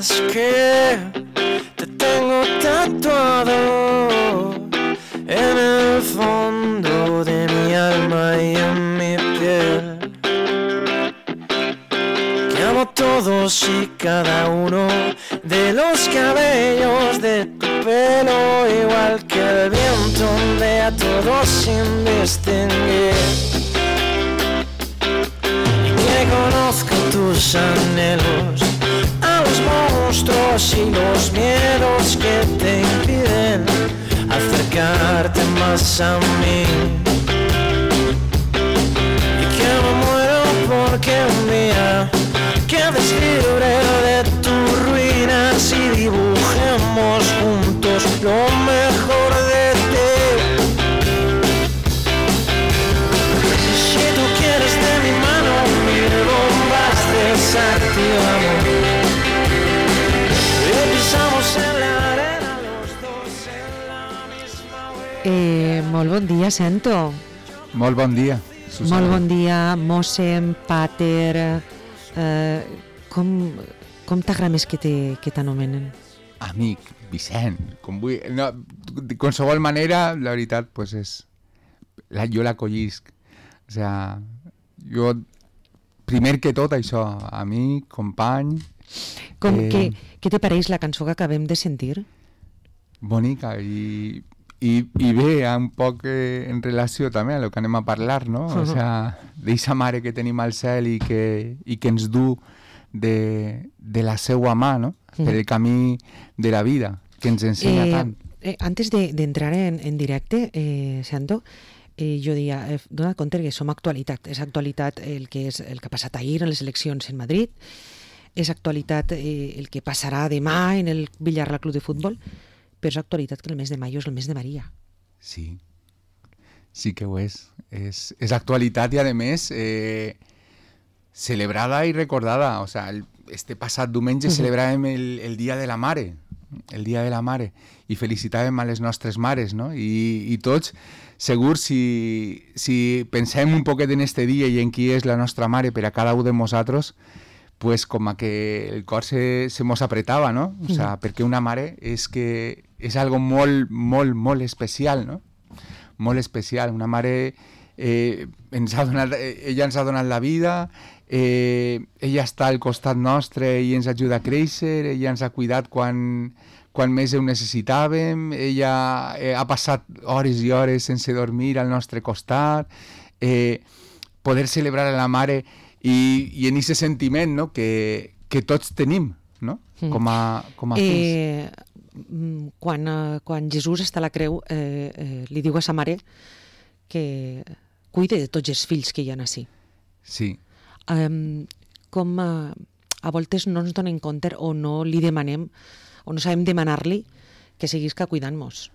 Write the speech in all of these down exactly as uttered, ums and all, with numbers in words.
sabes que te tengo tatuado en el fondo de mi alma y en mi piel. Que amo todos y cada uno de los cabellos de tu pelo, igual que el viento ondea a todos sin distinguir. Conozco tus anhelos, a los monstruos y los miedos que te impiden acercarte más a mí. Y que me muero porque un día quedes libre de tus ruinas y dibujemos juntos lo mejor de ti. Si tú quieres de mi mano mil bombas desactivamos y pisamos en la arena los dos en la misma huella. Eh, molt bon dia, Santo. Molt bon dia, Susana. Molt bon dia, mossèn, pater. Eh, com com t'agrada més que te- que t'anomenen? Amic, Vicent, com vull... No, de qualsevol manera, la veritat, pues és... La, jo l'acollisc. O sea, jo, primer que tot això, amic, company... Com, eh, què, què te pareix la cançó que acabem de sentir? Bonica i, i, i bé, un poc eh, en relació també a lo que anem a parlar, no? O sea, d'eixa mare que tenim al cel i que, i que ens du de, de la seua mà, no? Per el camí de la vida, que ens ensenya tant. Eh, antes de, d'entrar en, en directe, eh, Santo, eh, jo diria, eh, dona compte que som actualitat. És actualitat el que, és, el que ha passat ahir en les eleccions en Madrid, és actualitat eh, el que passarà demà en el Villarreal Club de Futbol, però és actualitat que el mes de maio és el mes de Maria. Sí, sí que ho és. És, és actualitat i, a més, eh, celebrada i recordada. O sea, el, este passat diumenge uh-huh. celebràvem el, el Dia de la Mare, el Dia de la Mare, i felicitàvem a les nostres mares, no? I, i tots, segur, si, si pensem un poquet en este dia i en qui és la nostra mare per a cada un de nosaltres, pues com a que el cor se, se mos apretava, no? O sea, perquè una mare és que és algo molt, molt, molt especial, no? Molt especial. Una mare, eh, ens ha donat, ella ens ha donat la vida, eh, ella està al costat nostre i ens ajuda a créixer, ella ens ha cuidat quan, quan més ho necessitàvem, ella eh, ha passat hores i hores sense dormir al nostre costat, eh, poder celebrar a la mare i, i en aquest sentiment, no? que, que tots tenim, no? com a, com a fills. Eh, quan, eh, quan Jesús està a la creu, eh, eh, li diu a sa mare que cuide de tots els fills que hi ha ací. Sí. Um, com uh, a voltes no ens donem compte o no li demanem o no sabem demanar-li que seguisca cuidant-nos.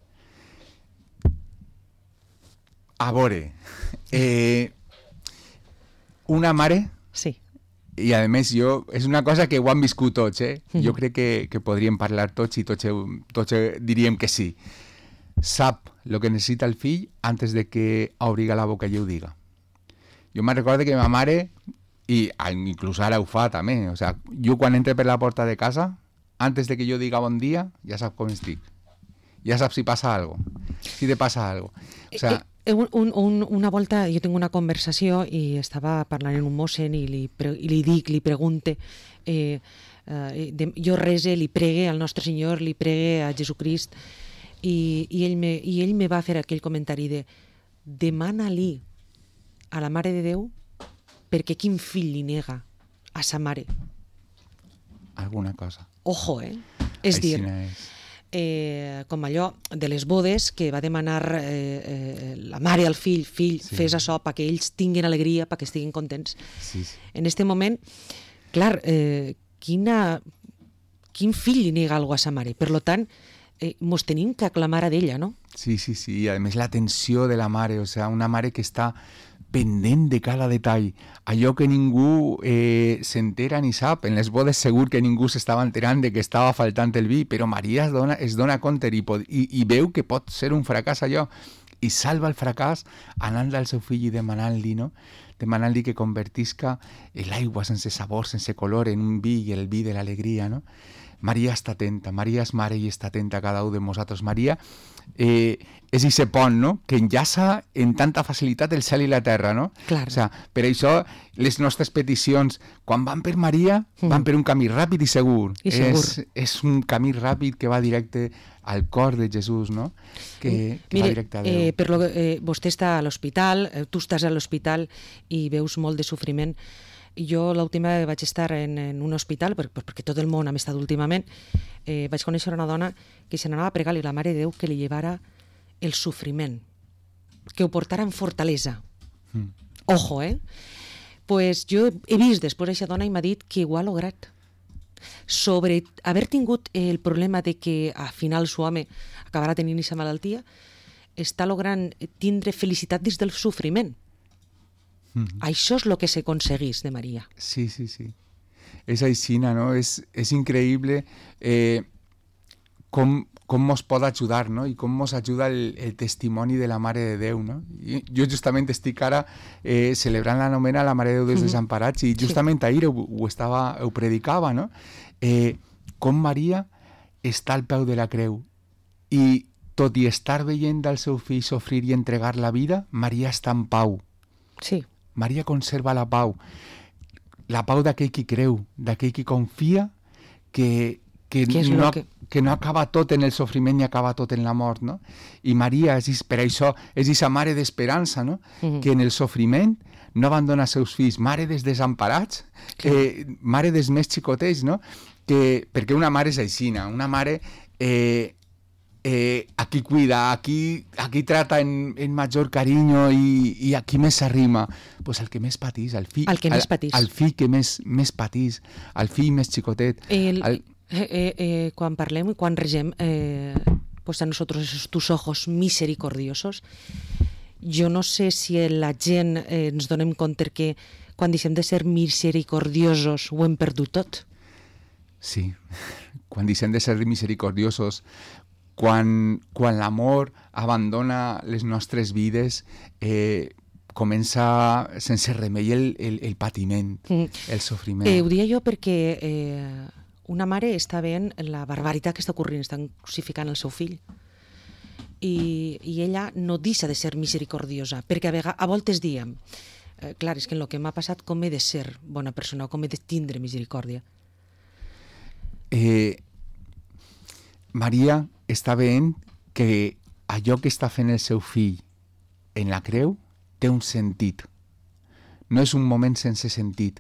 A veure, eh, una mare, sí. i a més jo, és una cosa que ho han viscut tots, eh? Mm-hmm. Jo crec que, que podríem parlar tots i tots, tots diríem que sí. Sap el que necessita el fill antes de que obriga la boca i ho diga. Jo me'n recordo que ma mare, i inclús ara ho fa també, o sea, jo quan entre per la porta de casa, antes de que jo diga bon dia, ja sap com estic. Ja sap si passa algo, si te passa algo. O sea, eh, un, un, un, una volta jo tinc una conversació i estava parlant amb un mossèn i li, pre, i li dic, li pregunte, eh, eh, de, jo rese, li pregue al nostre Senyor, li pregue a Jesucrist, i, i, ell me, i ell me va fer aquell comentari de demana-li a la Mare de Déu perquè quin fill li nega a sa mare. Alguna cosa. Ojo, eh? És Així dir, és. eh, com allò de les bodes que va demanar eh, eh, la mare al fill, fill, sí. Fes això perquè ells tinguin alegria, perquè estiguin contents. Sí, sí. En este moment, clar, eh, quina, quin fill li nega alguna cosa a sa mare? Per lo tant, eh, mos tenim que aclamar a d'ella, no? Sí, sí, sí. I a més l'atenció de la mare, o sea, una mare que està pendent de cada detall, allò que ningú eh, s'entera ni sap. En les bodes segur que ningú s'estava enterant de que estava faltant el vi, però Maria es dona, es dona compte i, pot, i, i veu que pot ser un fracàs allò, i salva el fracàs anant al seu fill i demanant-li, no? demanant-li que convertisca l'aigua sense sabor, sense color, en un vi, i el vi de l'alegria, no? Maria està atenta, Maria és mare i està atenta a cada un de nosaltres. Maria eh, és ese pont, no?, que enllaça en tanta facilitat el cel i la terra, no? Clar. O sea, per això les nostres peticions, quan van per Maria, mm. van per un camí ràpid i segur. I segur. És, és un camí ràpid que va directe al cor de Jesús, no? Que, que Mire, va directe a Déu. Eh, per lo, eh, vostè està a l'hospital, eh, tu estàs a l'hospital i veus molt de sofriment. Jo l'última vaig estar en, en un hospital, per, per, perquè tot el món hem estat últimament, eh, vaig conèixer una dona que se n'anava a pregar-li a la Mare de Déu que li llevara el sofriment, que ho portara amb fortalesa. Mm. Ojo, eh? Pues jo he vist després aquesta dona i m'ha dit que ho ha lograt. Sobre haver tingut el problema de que a final su home acabarà tenint aquesta malaltia, està logrant tindre felicitat dins del sofriment. Mm-hmm. Això és el que s'aconseguís de Maria. Sí, sí, sí. És aixina, no? És, és increïble eh, com, com mos pot ajudar, no? I com mos ajuda el, el testimoni de la Mare de Déu, no? I jo justament estic ara eh, celebrant la nomena a la Mare de Déu dels mm-hmm. Desemparats, i justament sí. ahir ho, ho, estava, ho predicava, no? Eh, com Maria està al peu de la creu i tot i estar veient el seu fill sofrir i entregar la vida, Maria està en pau. Sí. Maria conserva la pau, la pau d'aquell qui creu, d'aquell qui confia que, que, no, que... que no acaba tot en el sofriment ni acaba tot en la mort, no? I Maria, és, per això, és aquesta mare d'esperança, no? Mm-hmm. Que en el sofriment no abandona els seus fills, mare dels desemparats, eh, mare dels més xicotets, no? Que, perquè una mare és aixina, una mare... Eh, Eh, aquí cuida, aquí, aquí trata en, en major carinyo i, i aquí més s'arrima, pues el que més patís, el fill, el que més patís, el, el fill que més, més patís, el fill més xicotet. El, el... Eh, eh, eh, quan parlem i quan regem, eh, pues a nosotros esos tus ojos misericordiosos, jo no sé si la gent eh, ens donem compte que quan deixem de ser misericordiosos ho hem perdut tot. Sí, quan deixem de ser misericordiosos, Quan, quan l'amor abandona les nostres vides, eh, comença sense remei el, el, el patiment, mm. el sofriment. Eh, ho dia jo perquè eh, una mare està veient la barbaritat que està ocorrent, estan crucificant el seu fill. I, i ella no deixa de ser misericordiosa, perquè a, vegades, a voltes diem, eh, clar, és que en el que m'ha passat com he de ser bona persona, com he de tindre misericòrdia. Eh, Maria està veient que allò que està fent el seu fill en la creu té un sentit. No és un moment sense sentit,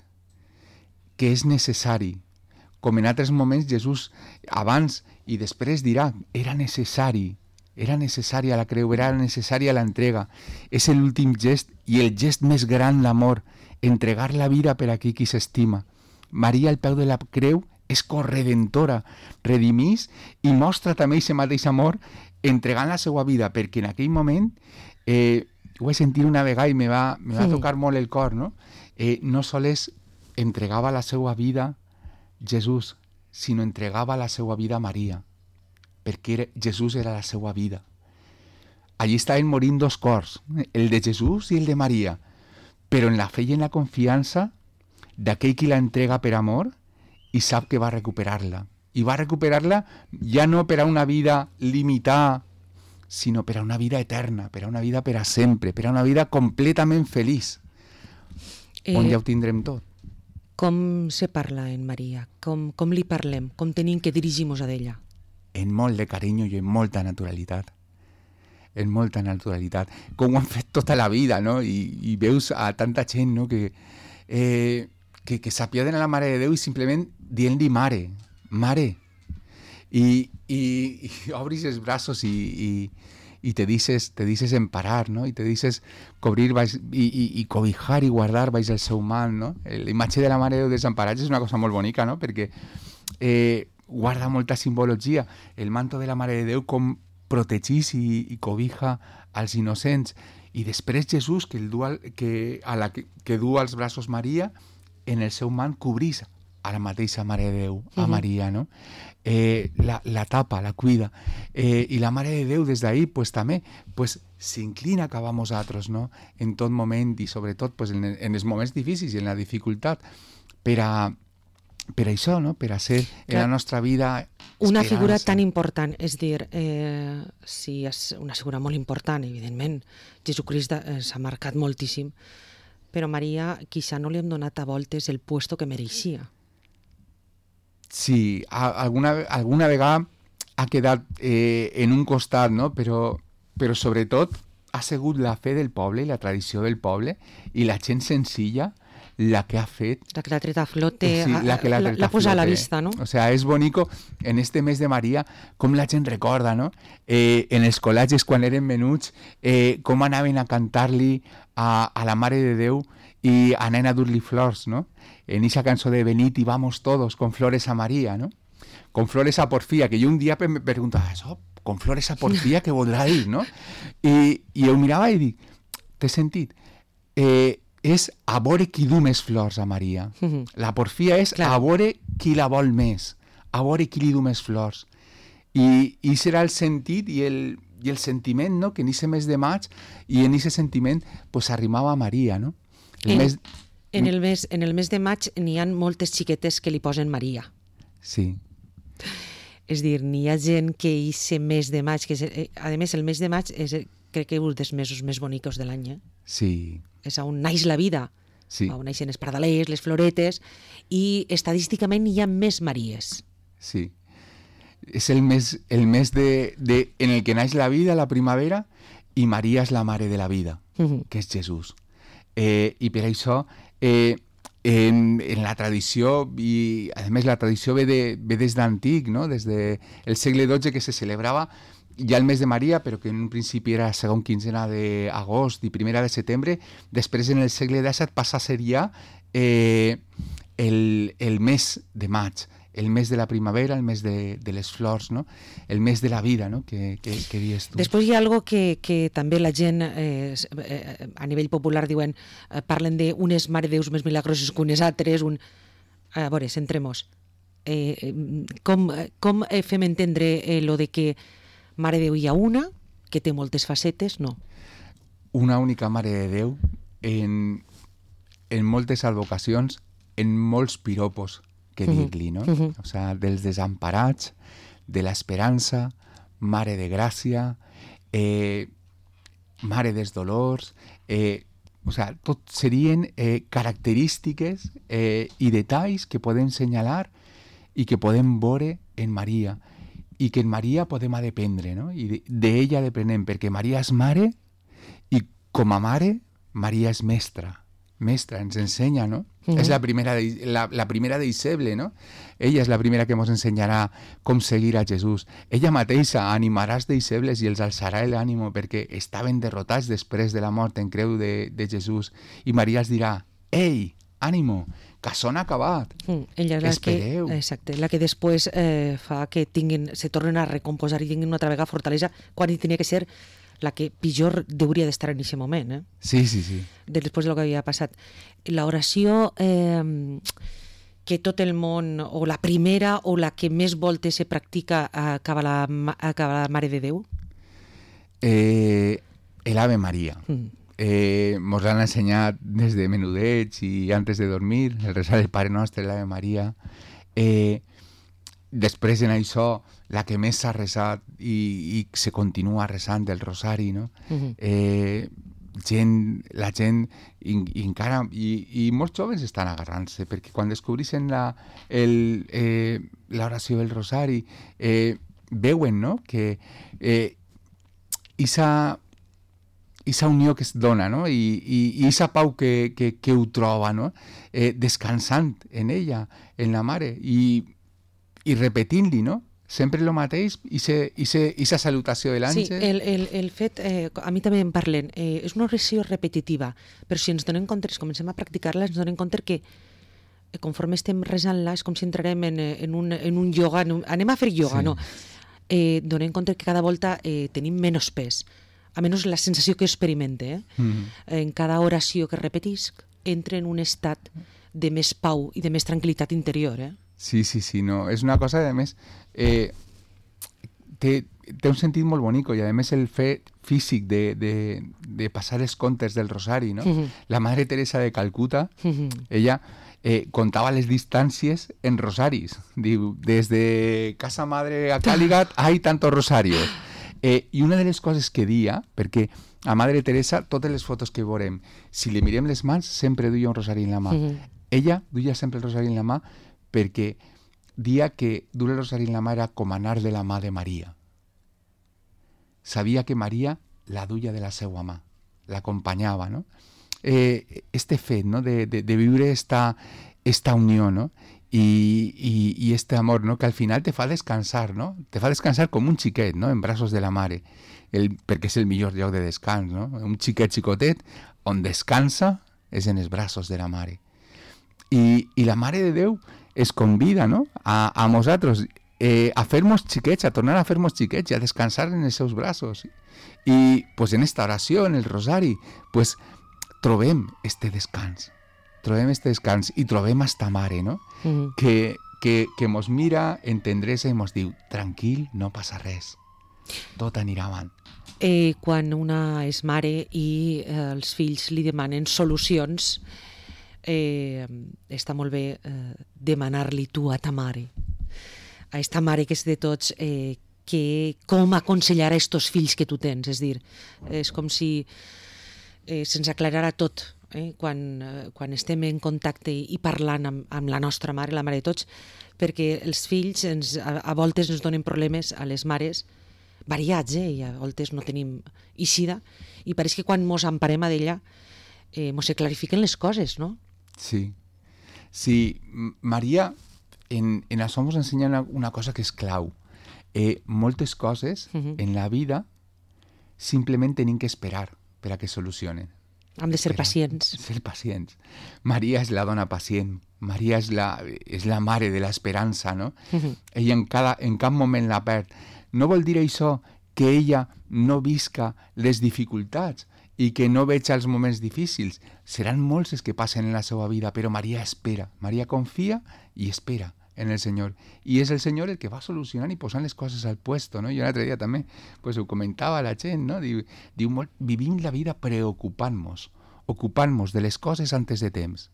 que és necessari. Com en altres moments Jesús abans i després dirà, era necessari, era necessari a la creu, era necessària l'entrega. És l'últim gest i el gest més gran d'amor, entregar la vida per a qui qui s'estima. Maria al peu de la creu és corredentora, redimís i mostra també aquest mateix amor entregant la seva vida, perquè en aquell moment eh, ho he sentit una vegada i me va, me va sí. tocar molt el cor, no? Eh, no sols entregava la seva vida Jesús, sinó entregava la seva vida a Maria, perquè era, Jesús era la seva vida. Allí estaven morint dos cors, el de Jesús i el de Maria, però en la fe i en la confiança d'aquell qui la entrega per amor i sap que va recuperar-la. I va recuperar-la ja no per a una vida limitada, sinó per a una vida eterna, per a una vida per a sempre, per a una vida completament feliç, eh, on ja ho tindrem tot. Com se parla en Maria? Com, com li parlem? Com tenim que dirigir-nos a ella? En molt de carinyo i en molta naturalitat. En molta naturalitat. Com ho han fet tota la vida, no? I, i veus a tanta gent, no?, que... Eh, que, que s'apioden a la Mare de Déu i simplement dient-li mare, mare. I, i, i obris els braços i, i, i te dices, te dices emparar, no? I te dices cobrir baix, i, i, i cobijar i guardar baix el seu mal, no? La imatge de la Mare de Déu desemparats és una cosa molt bonica, no? Perquè eh, guarda molta simbologia. El manto de la Mare de Déu com protegís i, i cobija als innocents. I després Jesús, que, el du al, que, a la, que, que du als braços Maria, en el seu mant cobrís a la mateixa Mare de Déu, a uh-huh. Maria, no? Eh, la, la tapa, la cuida. Eh, I la Mare de Déu des d'ahir, pues, també, pues, s'inclina cap a nosaltres, no? En tot moment i sobretot pues, en, en els moments difícils i en la dificultat per a, per a això, no? Per a ser en la nostra vida una esperança. Figura tan important, és dir, eh, sí, és una figura molt important, evidentment. Jesucrist eh, s'ha marcat moltíssim, però Maria quizá no li hem donat a voltes el puesto que mereixia. Sí, a, alguna, alguna vegada ha quedat eh, en un costat, no? Però, però sobretot ha sigut la fe del poble i la tradició del poble i la gent senzilla la que ha fet... La que l'ha tret a flote, sí, la que l'ha tret l'ha a posat a la flote. vista, no? O sea, és bonico en este mes de Maria com la gent recorda, no? Eh, en els col·legis, quan eren menuts, eh, com anaven a cantar-li a, a la Mare de Déu i anaven a dur-li flors, no? En esa cançó de Venid y vamos todos con flores a María, ¿no? Con flores a Porfía, que yo un día me preguntaba, eso, con flores a Porfía, què voldrà dir, no? I, i jo mirava i dic, t'he sentit? Eh, és a veure qui du més flors a Maria. Mm-hmm. La Porfía és Clar. A veure qui la vol més, a veure qui li du més flors. I, i serà el sentit i el, i el sentiment, no?, que en aquest mes de maig i en aquest sentiment pues, arrimava a Maria, no? El en, mes... En, el mes, en el mes de maig n'hi ha moltes xiquetes que li posen Maria. Sí. És dir, n'hi ha gent que aquest mes de maig, que és, eh, a més el mes de maig és, crec que és un dels mesos més bonicos de l'any. Eh? Sí. És on naix la vida, sí. On naixen els pardalers, les floretes, i estadísticament hi ha més Maries. Sí. És el mes, el mes de, de, en el que naix la vida, la primavera, i Maria és la mare de la vida, uh-huh. que és Jesús. Eh, I per això... Eh, En, en la tradició, i a més la tradició ve, de, ve des d'antic, no? Des del de segle dotze que se celebrava ja el mes de Maria, però que en un principi era segon quinzena d'agost i primera de setembre. Després en el segle disset passa a ser ja eh, el, el mes de maig, el mes de la primavera, el mes de, de les flors, no? El mes de la vida, no? Que, que, que dius tu. Després hi ha algo que, que també la gent eh, a nivell popular diuen, eh, parlen d'unes maredeus més milagroses que unes altres, un... a veure, centrem-nos. Eh, com, com fem entendre eh, lo de que Mare de Déu hi ha una, que té moltes facetes? No. Una única Mare de Déu en, en moltes advocacions, en molts piropos, que dir-li, no? Uh-huh. O sea, dels desemparats, de l'esperança, Mare de Gràcia, eh, Mare dels Dolors, eh, o sea, tot serien eh, característiques eh, i detalls que podem senyalar i que podem veure en Maria i que en Maria podem dependre, no? I d'ella de, depenem, perquè Maria és mare i com a mare, Maria és mestra. Mestra, ens ensenya, no? Uh-huh. És la primera, de, la, la primera d'Iseble, no? Ella és la primera que ens ensenyarà com seguir a Jesús. Ella mateixa animarà els d'Isebles i els alçarà l'ànimo perquè estaven derrotats després de la mort en creu de, de Jesús. I Maria els dirà, ei, ànimo, que s'ha acabat. Uh, ella és la Espereu. Que, exacte, la que després eh, fa que tinguin, se tornen a recomposar i tinguin una altra vegada fortalesa quan hi tenia que ser la que pitjor hauria d'estar en aquest moment. Eh? Sí, sí, sí. Després del que havia passat. L'oració eh, que tot el món, o la primera o la que més voltes se practica a cap a la, a cap a la Mare de Déu? Eh, el Ave Maria. Mm. Eh, mos l'han ensenyat des de menudets i antes de dormir, el resar del Pare Nostre, l'Ave Maria. Eh, després en això, la que més s'ha resat i, i se continua resant del Rosari, no? Uh-huh. Eh, gent, la gent i, i encara, i, i molts joves estan agarrant-se, perquè quan descobreixen la, el, eh, l'oració del Rosari eh, veuen, no?, que eh, isa, isa unió que es dona, no?, i, i, i isa pau que, que, que ho troba, no?, eh, descansant en ella, en la mare, i i repetint-li, no? Sempre el mateix, i aquesta salutació de l'àngel. Sí, el, el, el fet, eh, a mi també em parlen, eh, és una oració repetitiva, però si ens donem compte, comencem a practicar-la, ens donem compte que eh, conforme estem resant-la és com si entrarem en, en, un, en un ioga, en un, anem a fer ioga, sí. No? Eh, donem compte que cada volta eh, tenim menys pes, a menys la sensació que experimente. Eh? Mm-hmm. En cada oració que repetisc, entra en un estat de més pau i de més tranquil·litat interior, eh? Sí, sí, sí, no. És una cosa, a més, eh, té, té un sentit molt bonic, i a més el fet físic de, de, de passar els contes del rosari, no? Uh-huh. La Madre Teresa de Calcuta, uh-huh. ella eh, contava les distàncies en rosaris. Diu, des de Casa Madre a Càligat hay tantos rosarios. Eh, I una de les coses que dia, perquè a Madre Teresa, totes les fotos que veurem, si li mirem les mans, sempre duia un rosari en la mà. Uh-huh. Ella duia sempre el rosari en la mà perquè dia que dur el rosari en la mà era com anar de la mà de Maria. Sabia que Maria la duia de la seva mà, l'acompanyava, no? Eh, este fet, no? de, de, de viure esta, esta unió, no? I, i, i este amor, no? Que al final te fa descansar, no? Te fa descansar com un xiquet, no? En braços de la mare, el, perquè és el millor lloc de descans, no? Un xiquet xicotet on descansa és en els braços de la mare. I, i la Mare de Déu es convida, no? a, a nosaltres eh, a fer-nos xiquets, a tornar a fer-nos xiquets i a descansar en els seus braços. I pues, en esta oració, en el rosari, pues, trobem este descans. Trobem este descans i trobem esta Mare, no? Mm-hmm. que, que, que mos mira en tendresa i mos diu, tranquil, no passa res, tot anirà avant. Eh, quan una és mare i eh, els fills li demanen solucions, Eh, està molt bé eh, demanar-li tu a ta mare, a esta mare que és de tots, eh, que com aconsellar a estos fills que tu tens, és dir, és com si eh, se'ns aclarara tot eh, quan, eh, quan estem en contacte i, i parlant amb, amb la nostra mare, la mare de tots, perquè els fills ens, a, a voltes ens donen problemes a les mares variats, eh, i a voltes no tenim eixida, i pareix que quan mos emparem a d'ella eh, mos se clarifiquen les coses, no? Sí, sí, Maria en, en això ens ensenya una, una cosa que és clau. Eh, moltes coses uh-huh. en la vida simplement tenim que esperar per a que solucionen. Hem de ser esperar, pacients. Ser pacients. Maria és la dona pacient, Maria és la, és la mare de l'esperança, no? Uh-huh. Ella en, cada, en cap moment la perd. No vol dir això que ella no visca les dificultats i que no veig els moments difícils. Seran molts els que passen en la seva vida, però Maria espera. Maria confia i espera en el Senyor. I és el Senyor el que va solucionant i posant les coses al puesto, no? Jo l'altre dia també pues, ho comentava a la gent, no? Diu, diu molt, vivim la vida preocupant-nos, ocupant-nos de les coses antes de temps.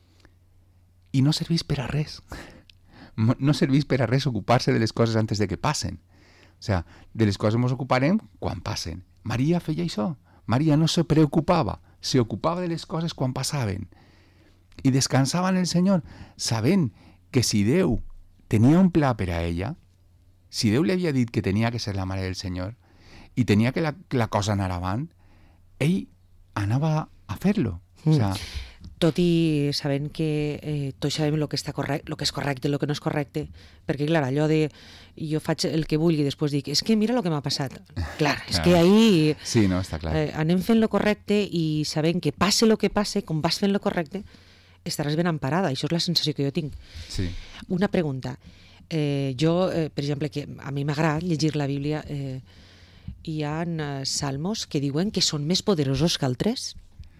I no serveix per a res. No serveix per a res ocupar-se de les coses antes de que passen. O sigui, de les coses ens ocuparem quan passen. Maria feia això. Maria no se preocupava, se ocupava de les coses quan passaven. I descansava en el Senyor, sabent que si Déu tenia un pla per a ella, si Déu li havia dit que tenia que ser la mare del Senyor i tenia que la, que la cosa anar avant, ell anava a fer-lo. Mm. O sea, tot i sabent que eh, tots sabem el que, està correcte, el que és correcte i el que no és correcte, perquè, clar, allò de jo faig el que vulgui i després dic, és que mira el que m'ha passat. Clar, és clar. Que ahí sí, no, està clar. Eh, anem fent lo correcte i sabent que passe el que passe, com vas fent lo correcte, estaràs ben emparada. Això és la sensació que jo tinc. Sí. Una pregunta. Eh, jo, eh, per exemple, que a mi m'agrada llegir la Bíblia, eh, hi ha eh, salmos que diuen que són més poderosos que altres.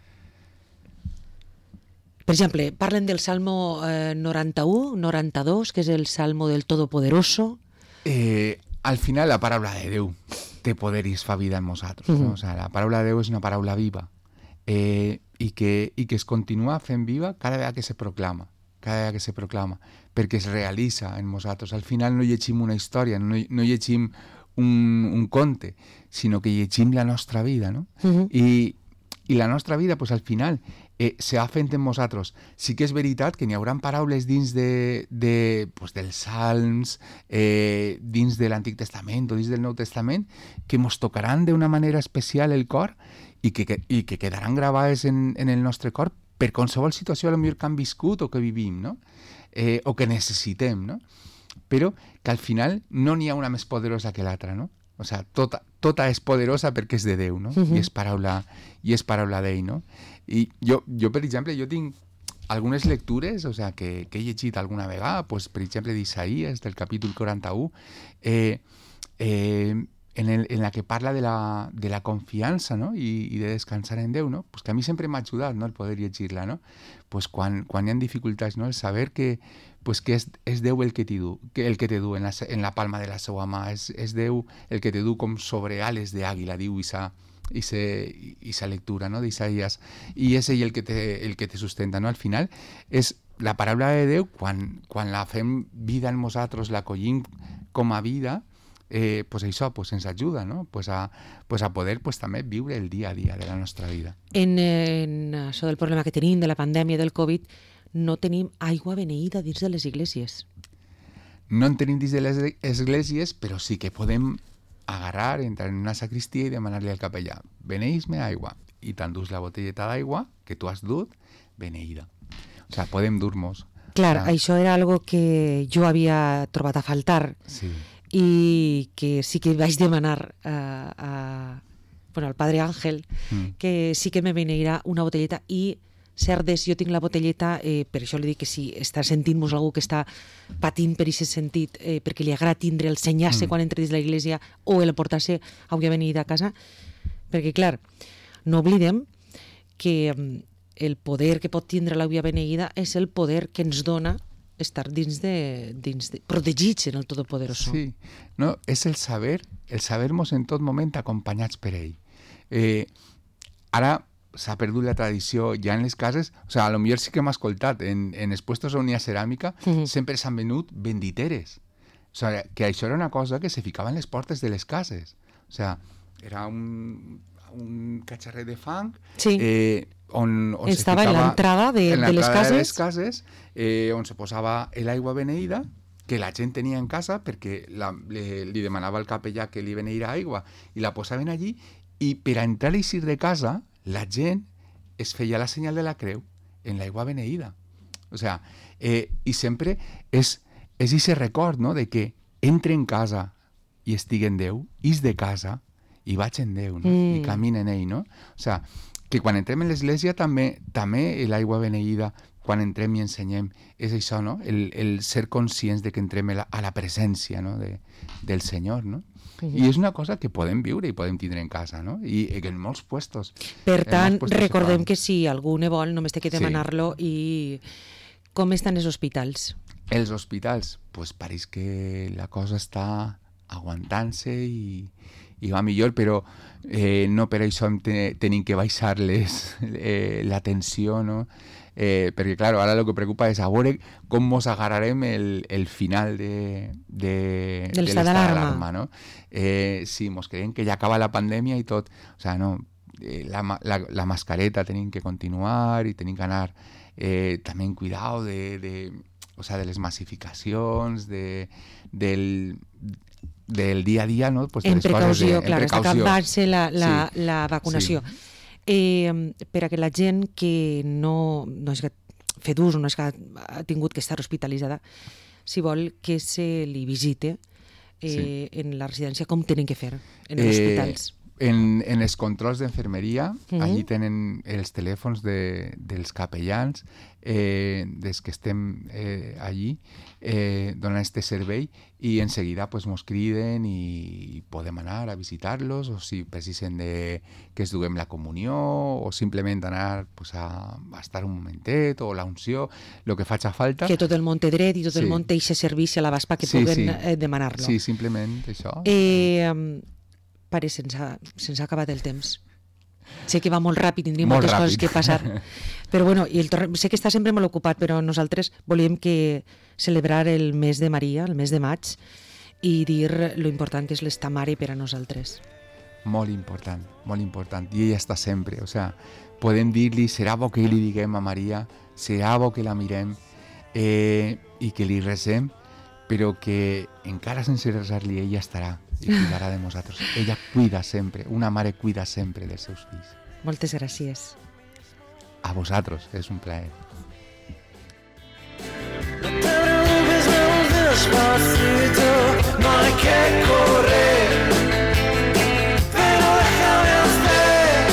Per exemple, parlen del Salmo eh, noranta-u, noranta-dos, que és el Salmo del Todopoderoso. Eh, al final la paraula de Déu té poder i es fa vida en nosaltres. Uh-huh. No? O sea, la paraula de Déu és una paraula viva eh, i, que, i que es continua fent viva cada vegada que se proclama, cada vegada que se proclama, perquè es realitza en nosaltres. Al final no llegim una història, no, no llegim un, un conte, sinó que llegim la nostra vida, no? Uh-huh. I, i la nostra vida, pues, al final, eh, se va fent en nosaltres. Sí que és veritat que n'hi haurà paraules dins de, de, pues, dels Salms, eh, dins de l'Antic Testament o dins del Nou Testament, que mos tocaran d'una manera especial el cor i que, que, i que quedaran gravades en, en el nostre cor per qualsevol situació a lo millor que han viscut o que vivim, no? Eh, o que necessitem, no? Però que al final no n'hi ha una més poderosa que l'altra, no? O sea, tota, tota és poderosa perquè és de Déu, no? Uh-huh. I és paraula, i és paraula d'ell, no? I jo, jo, per exemple, jo tinc algunes lectures, o sea, que, que he llegit alguna vegada, pues, per exemple, d'Isaïes, del capítol quaranta-u, eh, eh, en, el, en la que parla de la, de la confiança, no? I, i de descansar en Déu, no? Pues que a mi sempre m'ha ajudat, no? El poder llegir-la, no? Pues quan, quan hi ha dificultats, no? El saber que, pues que és, és Déu el que t'hi du, que, el que te du en la, en la palma de la seva mà, és, és Déu el que te du com sobre ales d'àguila, diu Isa, i sa lectura, no? d'Isaías, i és ell el que te, el que te sustenta, no? Al final és la paraula de Déu, quan, quan la fem vida en nosaltres, la acollim com a vida, eh, pues això pues ens ajuda, no? Pues a, pues a poder pues, també viure el dia a dia de la nostra vida. En, en això del problema que tenim, de la pandèmia, del Covid, no tenim aigua beneïda dins de les iglesias. No en tenim dins de les esglésies, però sí que podem agarrar, entrar en una sacristia i demanar-li al capellà, beneïs-me aigua, i t'endús la botelleta d'aigua que tu has dut, beneïda. O sigui, podem dur-nos. Clar, ah. això era algo que jo havia trobat a faltar, sí. i que sí que vaig demanar a, a, bueno, al Padre Ángel mm. que sí que me beneirà una botelleta, i certes, jo tinc la botelleta, eh, per això li dic que si està sentint-nos algú que està patint per aquest sentit, eh, perquè li agrada tindre el senyar-se mm. quan entra dins la iglesia o el portar-se aigua beneïda a casa, perquè clar, no oblidem que el poder que pot tindre l'aigua beneïda és el poder que ens dona estar dins de, dins de protegits en el Todopoderoso. Sí, no, és el saber, el saber-nos en tot moment acompanyats per ell. Eh, ara s'ha perdut la tradició ja en les cases, o sigui, a lo millor sí que hem escoltat, en, en els puestos on hi ha ceràmica, uh-huh. sempre s'han venut venditeres. O sigui, que això era una cosa que se ficava en les portes de les cases. O sigui, era un, un catxarrer de fang, sí. eh, on, on estava se ficava, en l'entrada de, en de les cases, de les cases eh, on se posava l'aigua beneïda, que la gent tenia en casa perquè la, li, li demanava al capellà que li beneïra aigua, i la posaven allí, i per a entrar i eixir de casa, la gent es feia la senyal de la creu en l'aigua beneïda. O sigui, eh, i sempre és és ese record, no?, de que entre en casa i estigui en Déu, is de casa i vaig en Déu, no? Mm. I camina en ell, no? O sigui, que quan entrem en l'església també també l'aigua beneïda, quan entrem i ensenyem, és això, no? El, el ser conscients de que entrem a la, a la presència, no?, de, del Senyor, no? Uh-huh. I és una cosa que podem viure i podem tindre en casa, no? I en molts puestos. Per tant, recordem que si algú ne vol, només té que demanar-lo. Sí. I com estan els hospitals? Els hospitals, doncs pareix que la cosa està aguantant-se i, i va millor, però eh, no per això te, tenim que baixar-les eh, la tensió, no? Eh, perquè, clar, ara el que preocupa és a veure com mos agarrarem el, el final de, de, de l'estat d'alarma, no? Eh, sí, mos creiem que ja acaba la pandèmia i tot. O sigui, no, eh, la, la, la mascareta tenim que continuar i tenim que anar eh, també en cuidado de, de, o sea, de les massificacions, de, del... del dia a dia, no? Pues de en les precaució, coses de, clar, en està acabant-se la, la, sí. la vacunació. Sí. Eh, per a que la gent que no, no és fet ús o no és que ha tingut que estar hospitalitzada, si vol que se li visite eh, sí. en la residència, com tenen que fer en els eh, hospitals? En, en els controls d'enfermeria, uh-huh. allí tenen els telèfons de, dels capellans, eh, des que estem eh, allí, eh, donant este servei, i en seguida pues, mos criden i podem anar a visitar-los, o si precisen de que es duguem la comunió, o simplement anar pues, a, a estar un momentet, o la unció, el que faci falta. Que tot el món té dret i tot sí. el món té aquest servici a la baspa que sí, puguen sí. Eh, demanar-lo. Sí, simplement això. Eh, pare, se'ns ha, se'ns ha acabat el temps. Sé que va molt ràpid, tindria molt moltes ràpid. Coses que passar. Però bueno, i el, sé que està sempre molt ocupat, però nosaltres volíem que celebrar el mes de Maria, el mes de maig, i dir lo important que és l'estar mare per a nosaltres. Molt important, molt important. I ella està sempre. O sea, podem dir-li, serà bo que li diguem a Maria, serà bo que la mirem eh, i que li resem, però que encara sense resar-li ella estarà i cuidarà de nosaltres. Ella cuida sempre, una mare cuida sempre dels seus fills. Moltes gràcies. A vosaltres, és un plaer. No te preocupes, vamos despacito.